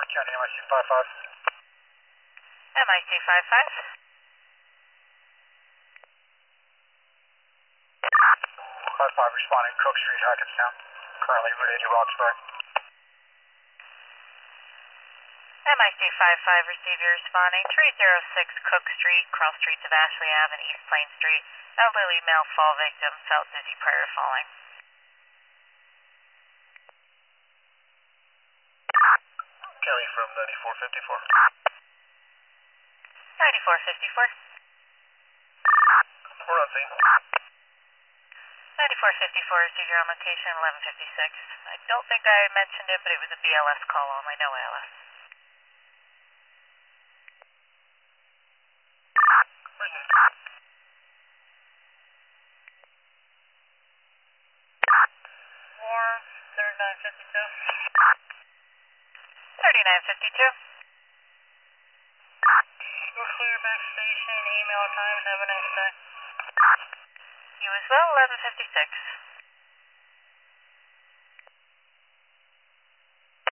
County, MIC 55. MIC 55. 55 responding, Cook Street, Hackettstown. Currently Route 80, Roxbury. MIC 55, receive your responding. 306 Cook Street, cross streets of Ashley Ave and East Plain Street. Elderly male fall victim, felt dizzy prior to falling. County from 9454. 9454. We're on scene. 9454, receive your on location, 1156. I don't think I mentioned it, but it was a BLS call only, no ALS. Where's this? 3952. 3952. We're clear back station, email times, have a nice day. You as well, 1156.